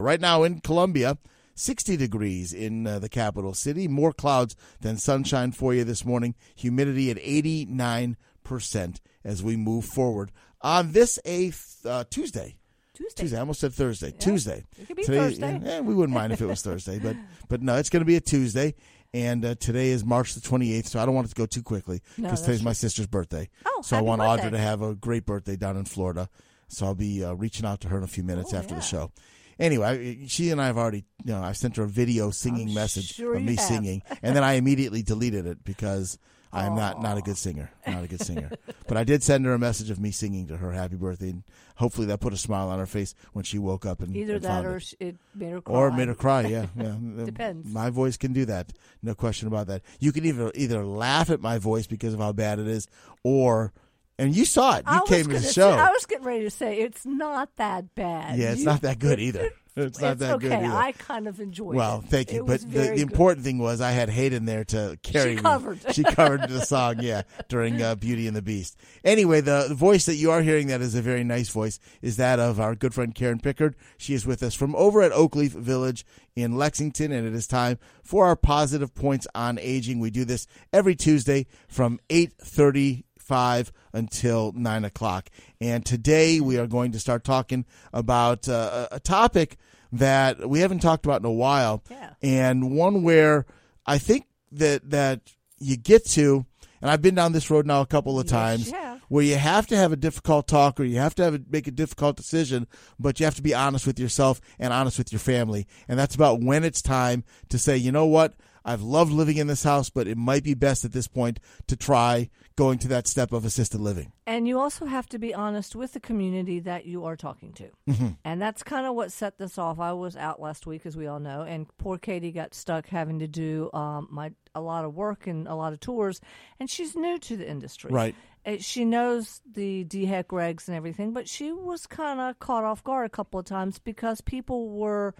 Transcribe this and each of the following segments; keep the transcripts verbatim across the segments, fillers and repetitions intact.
Right now in Columbia, sixty degrees in uh, the capital city. More clouds than sunshine for you this morning. Humidity at eighty-nine percent as we move forward on this eighth uh, Tuesday. Tuesday. Tuesday. I almost said Thursday. Yeah. Tuesday. It could be today, Thursday. Eh, we wouldn't mind if it was Thursday, but but no, it's going to be a Tuesday. And uh, today is March the twenty-eighth, so I don't want it to go too quickly because no, today's true. my sister's birthday. Oh, so I happy want birthday. Audra to have a great birthday down in Florida. So I'll be uh, reaching out to her in a few minutes oh, after yeah. the show. Anyway, she and I have already, you know, I sent her a video singing I'm message sure of you me have. singing, and then I immediately deleted it because I am not, not a Aw. good singer, not a good singer. But I did send her a message of me singing to her happy birthday, and hopefully that put a smile on her face when she woke up and Either and that found or it. sh- it made her cry. Or made her cry, yeah. yeah. Depends. My voice can do that. No question about that. You can either either laugh at my voice because of how bad it is, or, and you saw it. You I was came to gonna the say- show. I was getting ready to say, it's not that bad. Yeah, it's You- not that good either. It's not it's that okay. good either. I kind of enjoyed Well, it. thank you. It But was the, very the good. important thing was I had Hayden there to carry me. covered. She covered the song, yeah, during uh, Beauty and the Beast. Anyway, the, the voice that you are hearing that is a very nice voice is that of our good friend Karen Pickard. She is with us from over at Oakleaf Village in Lexington, and it is time for our Positive Points on Aging. We do this every Tuesday from eight thirty five until nine o'clock. And today we are going to start talking about uh, a topic that we haven't talked about in a while, Yeah. and one where I think that that you get to, and I've been down this road now a couple of Yes, times, you have. where you have to have a difficult talk or you have to have a, make a difficult decision, but you have to be honest with yourself and honest with your family. And that's about when it's time to say, you know what, I've loved living in this house, but it might be best at this point to try going to that step of assisted living. And you also have to be honest with the community that you are talking to. Mm-hmm. And that's kind of what set this off. I was out last week, as we all know, and poor Katie got stuck having to do um, my a lot of work and a lot of tours, and she's new to the industry. Right. Uh, She knows the D H E C regs and everything, but she was kind of caught off guard a couple of times because people were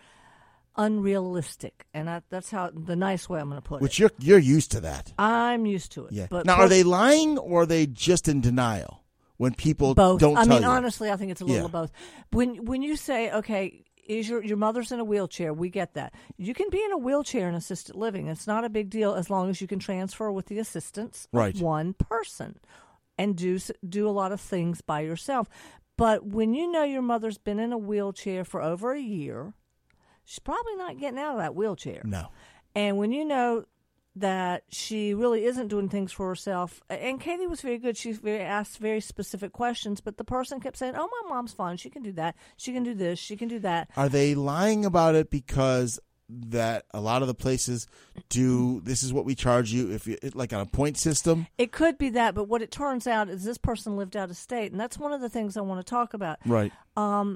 unrealistic, and I, that's how the nice way I'm going to put Which it. you're you're used to that. I'm used to it. Yeah. But Now, per- are they lying or are they just in denial when people both? don't I tell mean, you? honestly, I think it's a little Yeah. of both. When when you say, okay, is your your mother's in a wheelchair? We get that. You can be in a wheelchair in assisted living. It's not a big deal as long as you can transfer with the assistance Right. of one person and do s- do a lot of things by yourself. But when you know your mother's been in a wheelchair for over a year, she's probably not getting out of that wheelchair. No. And when you know that she really isn't doing things for herself, and Katie was very good. She very, asked very specific questions, but the person kept saying, "Oh, my mom's fine. She can do that. She can do this. She can do that." Are they lying about it because that a lot of the places do, this is what we charge you, if you, like on a point system? It could be that, but what it turns out is this person lived out of state, and that's one of the things I want to talk about. Right. Um,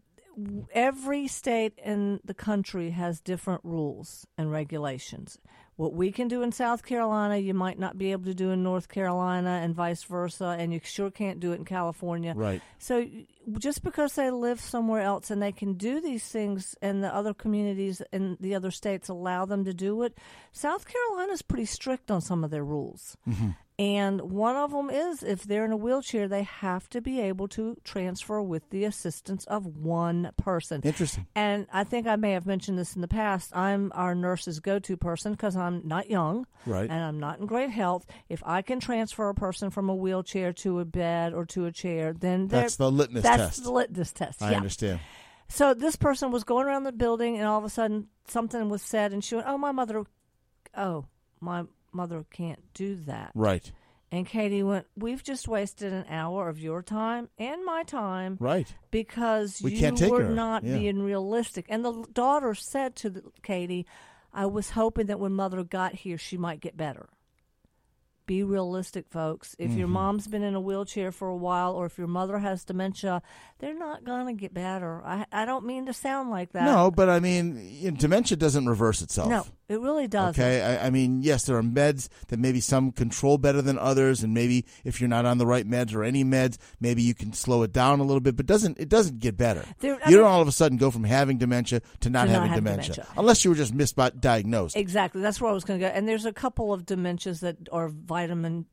every state in the country has different rules and regulations. What we can do in South Carolina, you might not be able to do in North Carolina, and vice versa, and you sure can't do it in California. Right. So just because they live somewhere else and they can do these things and the other communities in the other states allow them to do it, South Carolina's pretty strict on some of their rules. Mm-hmm. And one of them is if they're in a wheelchair, they have to be able to transfer with the assistance of one person. Interesting. And I think I may have mentioned this in the past. I'm our nurse's go-to person because I'm not young Right. and I'm not in great health. If I can transfer a person from a wheelchair to a bed or to a chair, then they're- That's the litmus that's test. the litmus test. I yeah. understand. So this person was going around the building, and all of a sudden something was said, and she went, "Oh, my mother, oh, my mother can't do that." Right. And Katie went, "We've just wasted an hour of your time and my time Right. because We you can't take were her. not Yeah. being realistic." And the daughter said to the, Katie, "I was hoping that when Mother got here, she might get better." Be realistic, folks. If Mm-hmm. your mom's been in a wheelchair for a while, or if your mother has dementia, they're not going to get better. I, I don't mean to sound like that. No, but I mean, you know, dementia doesn't reverse itself. No, it really doesn't. Okay, I, I mean, yes, there are meds that maybe some control better than others, and maybe if you're not on the right meds or any meds, maybe you can slow it down a little bit. But doesn't it doesn't get better? There- I you mean- don't all of a sudden go from having dementia to not To not having having dementia, dementia. unless you were just misdiagnosed. Exactly. That's where I was going to go. And there's a couple of dementias that are vitamin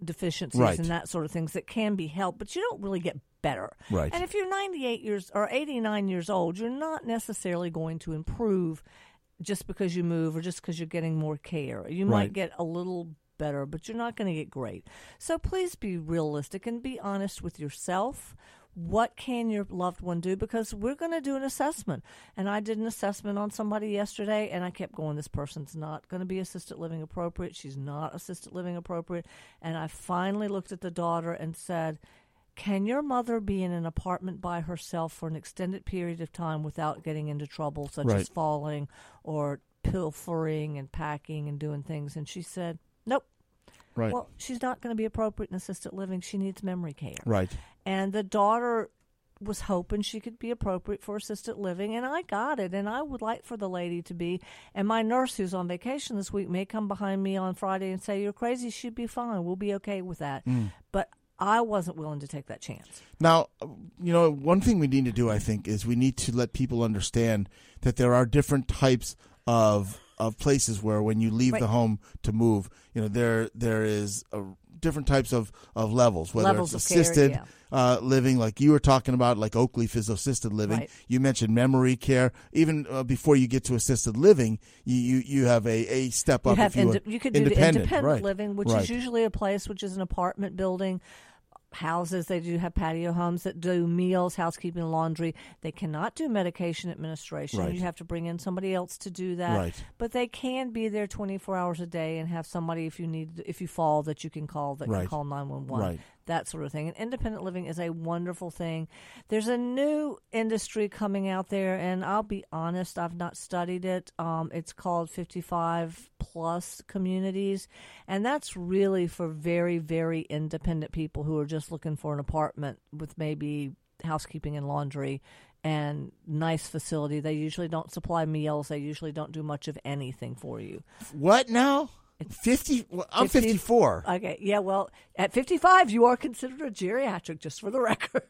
deficiencies Right. and that sort of things that can be helped, but you don't really get better. Right. And if you're ninety-eight years or eighty-nine years old, you're not necessarily going to improve just because you move or just because you're getting more care. You might Right. get a little better, but you're not going to get great. So please be realistic and be honest with yourself. What can your loved one do? Because we're going to do an assessment. And I did an assessment on somebody yesterday, and I kept going, this person's not going to be assisted living appropriate. She's not assisted living appropriate. And I finally looked at the daughter and said, can your mother be in an apartment by herself for an extended period of time without getting into trouble, such Right. as falling or pilfering and packing and doing things? And she said, nope. Right. Well, she's not going to be appropriate in assisted living. She needs memory care. Right. And the daughter was hoping she could be appropriate for assisted living, and I got it. And I would like for the lady to be. And my nurse, who's on vacation this week, may come behind me on Friday and say, you're crazy. She'd be fine. We'll be okay with that. Mm. But I wasn't willing to take that chance. Now, you know, one thing we need to do, I think, is we need to let people understand that there are different types of of places where when you leave Right. the home to move, you know, there there is a, different types of, of levels, whether Levels it's of care, assisted yeah. uh, living, like you were talking about, like Oakleaf is assisted living. Right. You mentioned memory care. Even uh, before you get to assisted living, you, you, you have a, a step You up. have if you, inde- were you could do the independent, independent right. living, which right. is usually a place which is an apartment building. Houses, they do have patio homes that do meals, housekeeping, laundry. They cannot do medication administration. Right. You have to bring in somebody else to do that. Right. But they can be there twenty-four hours a day and have somebody, if you need, if you fall, that you can call, that Right. can call nine one one. Right. That sort of thing. And independent living is a wonderful thing. There's a new industry coming out there, and I'll be honest, I've not studied it. Um, it's called fifty-five plus communities, and that's really for very, very independent people who are just looking for an apartment with maybe housekeeping and laundry and nice facility. They usually don't supply meals. They usually don't do much of anything for you. What now? Fifty? Well, I'm fifty fifty-four. Okay, yeah, well, at fifty-five, you are considered a geriatric, just for the record.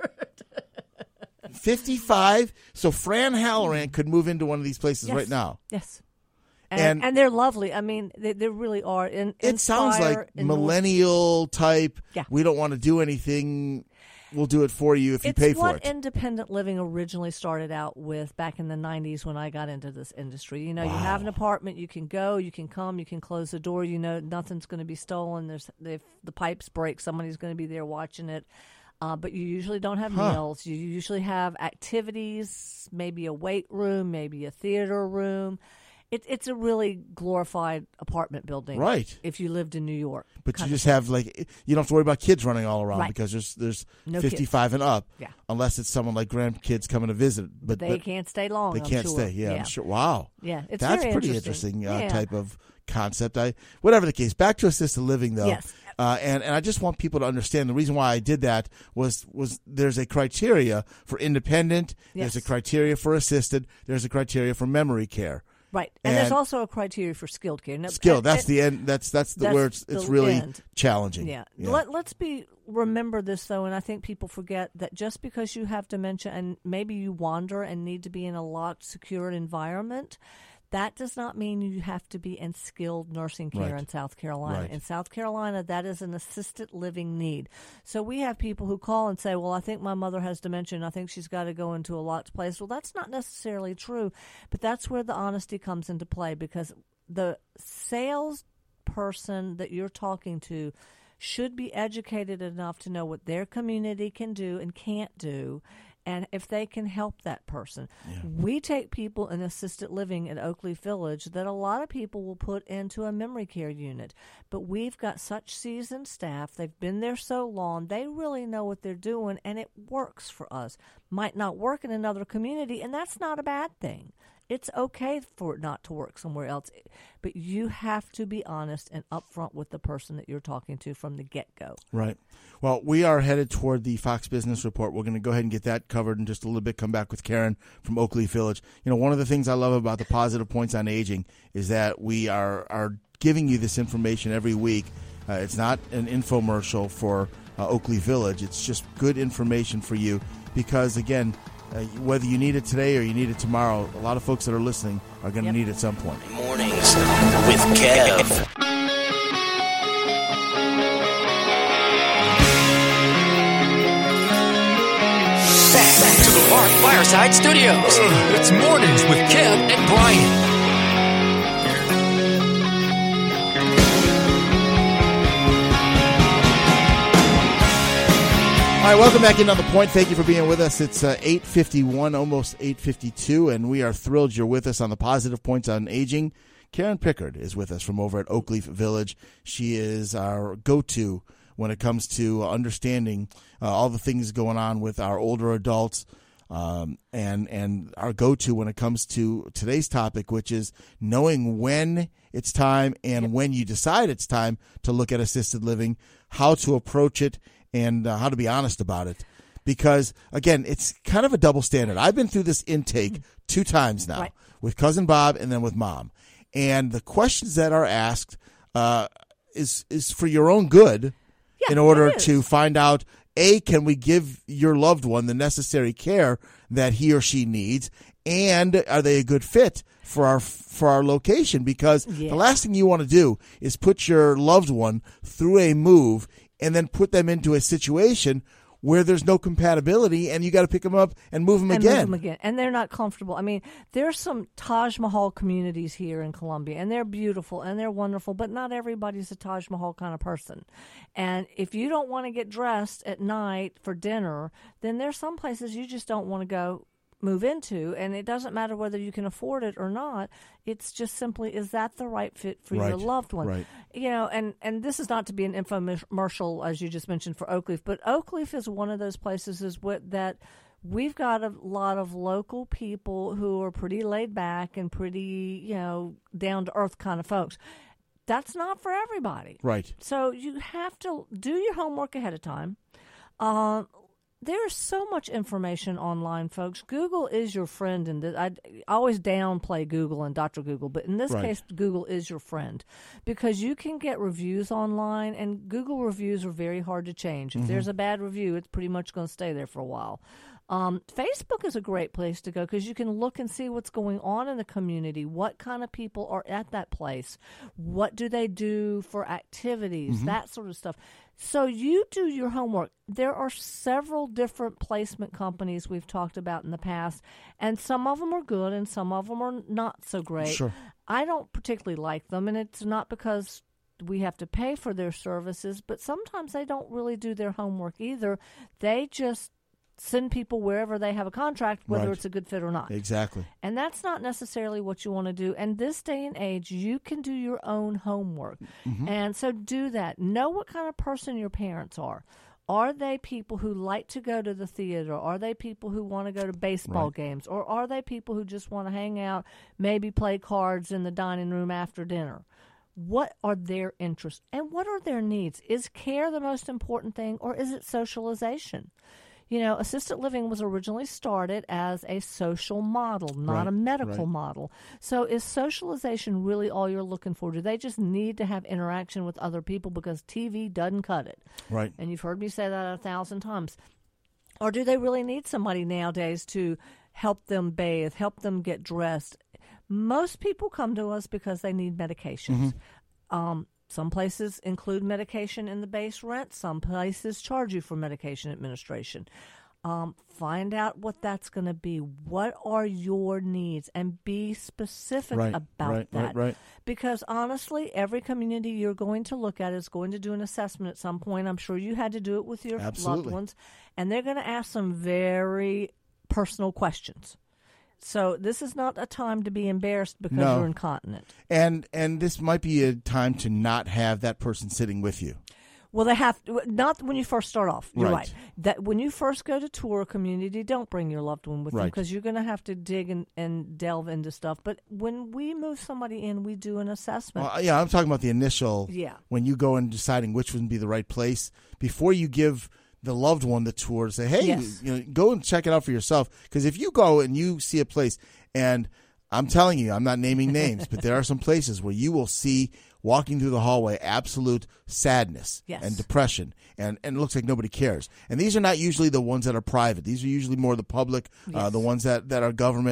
fifty-five. So Fran Halloran could move into one of these places Yes. right now. Yes. And, And- and they're lovely. I mean, they, they really are. In, It sounds Inspire like in millennial type. Yeah. We don't want to do anything. We'll do it for you if you It's pay for what it. independent living originally started out with back in the nineties when I got into this industry. You know, you have an apartment, you can go, you can come, you can close the door. You know, nothing's going to be stolen. There's if the pipes break, somebody's going to be there watching it. Uh, but you usually don't have Huh. meals. You usually have activities, maybe a weight room, maybe a theater room. It, it's a really glorified apartment building, Right. if you lived in New York. But you kind of just have like you don't have to worry about kids running all around Right. because there's there's No fifty-five and up. Yeah. Unless it's someone like grandkids coming to visit, but They but can't stay long. they I'm can't sure. stay. Yeah, I'm sure. Wow. Yeah, it's That's very pretty interesting. interesting, uh, Yeah. type of concept. I whatever the case. Back to assisted living though. Yes. Uh, and and I just want people to understand the reason why I did that was was there's a criteria for independent. Yes. There's a criteria for assisted. There's a criteria for memory care. Right, and, there's And- also a criteria for skilled care. Now, Skill. and- That's and- the end. That's that's the That's where it's the it's really end. challenging. Yeah. Yeah. Let, let's be remember this though, and I think people forget that just because you have dementia and maybe you wander and need to be in a locked, secured environment, that does not mean you have to be in skilled nursing care Right. in South Carolina. Right. In South Carolina, that is an assisted living need. So we have people who call and say, well, I think my mother has dementia and I think she's got to go into a locked place. Well, that's not necessarily true, but that's where the honesty comes into play, because the sales person that you're talking to should be educated enough to know what their community can do and can't do, and if they can help that person. Yeah. We take people in assisted living at Oakleaf Village that a lot of people will put into a memory care unit, but we've got such seasoned staff. They've been there so long. They really know what they're doing, and it works for us. Might not work in another community, and that's not a bad thing. It's okay for it not to work somewhere else, but you have to be honest and upfront with the person that you're talking to from the get-go. Right. Well, we are headed toward the Fox Business Report. We're going to go ahead and get that covered in just a little bit. Come back with Karen from Oakleaf Village. You know, one of the things I love about the Positive Points on Aging is that we are, are giving you this information every week. Uh, it's not an infomercial for uh, Oakleaf Village. It's just good information for you because, again, Uh, whether you need it today or you need it tomorrow, a lot of folks that are listening are going to Yep. need it at some point. Mornings with Kev. Fireside Studios. It's Mornings with Kev and Brian. All right, welcome back in on The Point. Thank you for being with us. It's uh, eight fifty-one, almost eight fifty-two, and we are thrilled you're with us on the Positive Points on Aging. Karen Pickard is with us from over at Oakleaf Village. She is our go-to when it comes to understanding uh, all the things going on with our older adults, um, and and our go-to when it comes to today's topic, which is knowing when it's time and when you decide it's time to look at assisted living, how to approach it, and uh, how to be honest about it. Because, again, it's kind of a double standard. I've been through this intake two times now, right, with Cousin Bob and then with Mom. And the questions that are asked uh, is is for your own good, yeah, in order to find out, A, can we give your loved one the necessary care that he or she needs, and are they a good fit for our for our location? Because yeah. the last thing you want to do is put your loved one through a move and then put them into a situation where there's no compatibility, and you got to pick them up and move them and again. Move them again, and they're not comfortable. I mean, there's some Taj Mahal communities here in Columbia, and they're beautiful and they're wonderful, but not everybody's a Taj Mahal kind of person. And if you don't want to get dressed at night for dinner, then there's some places you just don't want to go move into, and it doesn't matter whether you can afford it or not. It's just simply, is that the right fit for right. your loved one? Right. You know, and, and this is not to be an infomercial, as you just mentioned, for Oakleaf, but Oakleaf is one of those places is what that we've got a lot of local people who are pretty laid back and pretty, you know, down to earth kind of folks. That's not for everybody. Right. So you have to do your homework ahead of time. Uh, There's so much information online, folks. Google is your friend, and I always downplay Google and Doctor Google, but in this right. case, Google is your friend because you can get reviews online, and Google reviews are very hard to change. If mm-hmm. there's a bad review, it's pretty much going to stay there for a while. Um, Facebook is a great place to go because you can look and see what's going on in the community. What kind of people are at that place? What do they do for activities? Mm-hmm. That sort of stuff. So you do your homework. There are several different placement companies we've talked about in the past, and some of them are good and some of them are not so great. Sure. I don't particularly like them, and it's not because we have to pay for their services, but sometimes they don't really do their homework either. They just send people wherever they have a contract, whether right. it's a good fit or not. Exactly. And that's not necessarily what you want to do. And this day and age, you can do your own homework. Mm-hmm. And so do that. Know what kind of person your parents are. Are they people who like to go to the theater? Are they people who want to go to baseball right. games? Or are they people who just want to hang out, maybe play cards in the dining room after dinner? What are their interests? And what are their needs? Is care the most important thing, or is it socialization? You know, assisted living was originally started as a social model, not right, a medical right. model. So is socialization really all you're looking for? Do they just need to have interaction with other people because T V doesn't cut it? Right. And you've heard me say that a thousand times. Or do they really need somebody nowadays to help them bathe, help them get dressed? Most people come to us because they need medications. Mm-hmm. Um Some places include medication in the base rent. Some places charge you for medication administration. Um, find out what that's going to be. What are your needs? And be specific right, about right, that. Right, right. Because honestly, every community you're going to look at is going to do an assessment at some point. I'm sure you had to do it with your Absolutely. loved ones. And they're going to ask some very personal questions. So this is not a time to be embarrassed because no. you're incontinent. And and this might be a time to not have that person sitting with you. Well, they have to, not when you first start off. You're right. right. That when you first go to tour a community, don't bring your loved one with right. you because you're going to have to dig and, and delve into stuff. But when we move somebody in, we do an assessment. Well, yeah, I'm talking about the initial. Yeah. When you go and deciding which would be the right place before you give the loved one the tour to say, hey, yes. you know, go and check it out for yourself. Because if you go and you see a place, and I'm telling you, I'm not naming names, but there are some places where you will see walking through the hallway absolute sadness yes. and depression, and, and it looks like nobody cares. And these are not usually the ones that are private. These are usually more the public, yes. uh, the ones that, that are government.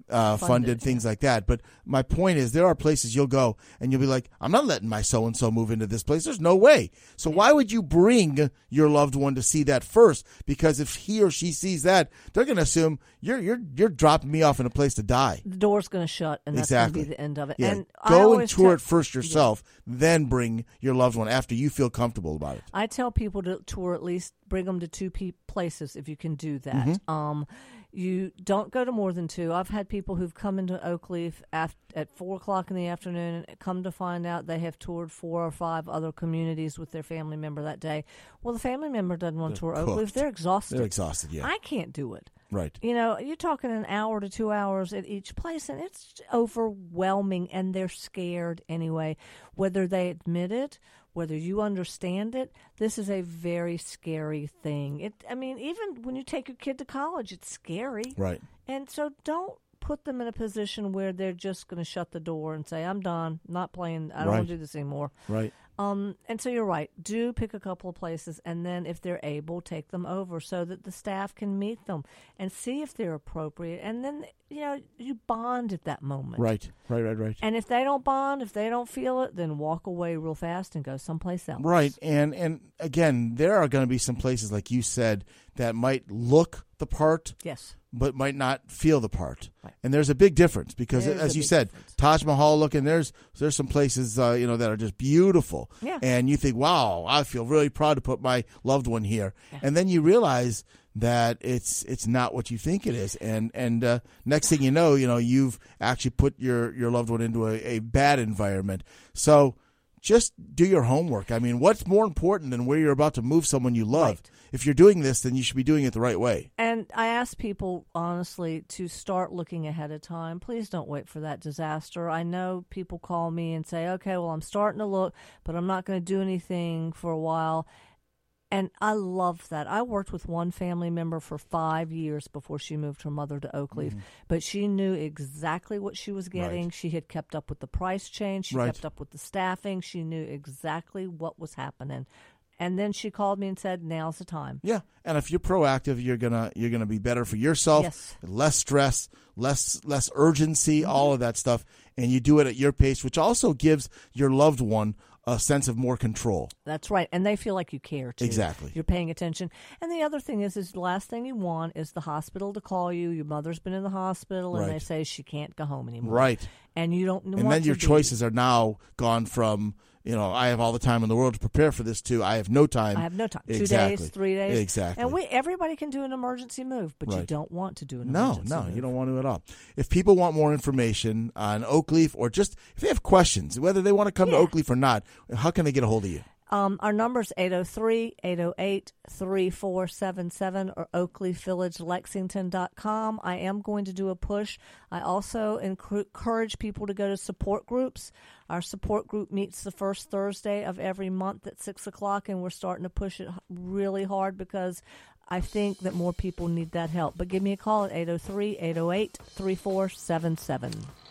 uh, funded, Funded, things like that. But my point is, there are places you'll go and you'll be like, I'm not letting my so and so move into this place. There's no way. So why would you bring your loved one to see that first? Because if he or she sees that, they're going to assume you're you're you're dropping me off in a place to die. The door's going to shut, and that's Exactly. going to be the end of it. Yeah. And I Go and always tour tell- it first yourself, then bring your loved one after you feel comfortable about it. I tell people to tour at least bring them to two pe- places if you can do that. Mm-hmm. Um, you don't go to more than two. I've had people who've come into Oakleaf af- at four o'clock in the afternoon and come to find out they have toured four or five other communities with their family member that day. Well, the family member doesn't want to tour cooked. Oakleaf. They're exhausted. They're exhausted, yeah. I can't do it. Right. You know, you're talking an hour to two hours at each place, and it's overwhelming, and they're scared anyway. Whether they admit it, whether you understand it, this is a very scary thing. It, I mean, even when you take your kid to college, it's scary. Right. And so don't put them in a position where they're just going to shut the door and say, I'm done, not playing, I don't Right. want to do this anymore. Right. Um, and so you're right. Do pick a couple of places, and then if they're able, take them over so that the staff can meet them and see if they're appropriate. And then, you know, you bond at that moment. Right. Right. Right. Right. And if they don't bond, if they don't feel it, then walk away real fast and go someplace else. Right. And and again, there are going to be some places, like you said, that might look the part, Yes. but might not feel the part. Right. And there's a big difference because, There's as a you big said, difference. Taj Mahal looking, there's there's some places uh, you know that are just beautiful. Yeah. And you think, wow, I feel really proud to put my loved one here. Yeah. And then you realize that it's it's not what you think it is. And and uh, next thing you know, you know, you've actually put your, your loved one into a, a bad environment. So just do your homework. I mean, what's more important than where you're about to move someone you love? Right. If you're doing this, then you should be doing it the right way. And I ask people, honestly, to start looking ahead of time. Please don't wait for that disaster. I know people call me and say, okay, well, I'm starting to look, but I'm not going to do anything for a while. And I love that. I worked with one family member for five years before she moved her mother to Oakleaf, mm-hmm. but she knew exactly what she was getting. Right. She had kept up with the price change. She Right. kept up with the staffing. She knew exactly what was happening. And then she called me and said, now's the time. Yeah, and if you're proactive, you're gonna you're gonna be better for yourself. Yes. Less stress, less less urgency, mm-hmm. all of that stuff, and you do it at your pace, which also gives your loved one a sense of more control. That's right, and they feel like you care too. Exactly. You're paying attention. And the other thing is, is the last thing you want is the hospital to call you. Your mother's been in the hospital, and Right. they say she can't go home anymore. Right. And you don't. And want then to your be. choices are now gone from, you know, I have all the time in the world to prepare for this to I have no time. I have no time. Exactly. Two days, three days. Exactly. And we everybody can do an emergency move, but you Right. don't want to do an No, emergency no, move. you don't want to at all. If people want more information on Oakleaf, or just if they have questions, whether they want to come Yeah. to Oakleaf or not, how can they get a hold of you? Um, our number's eight oh three, eight oh eight, three four seven seven or oakleaf village lexington dot com. I am going to do a push. I also encourage people to go to support groups. Our support group meets the first Thursday of every month at six o'clock, and we're starting to push it really hard because I think that more people need that help. But give me a call at eight oh three, eight oh eight, three four seven seven.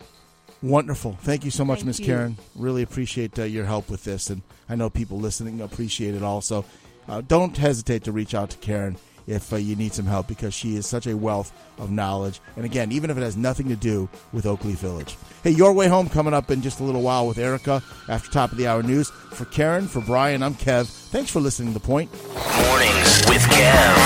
Wonderful. Thank you so much, Thank Miss you. Karen. Really appreciate uh, your help with this, and I know people listening appreciate it also. Uh, don't hesitate to reach out to Karen if uh, you need some help, because she is such a wealth of knowledge. And again, even if it has nothing to do with Oakleaf Village. Hey, Your Way Home coming up in just a little while with Erica after top of the hour news. For Karen, for Brian, I'm Kev. Thanks for listening to The Point. Mornings with Kev.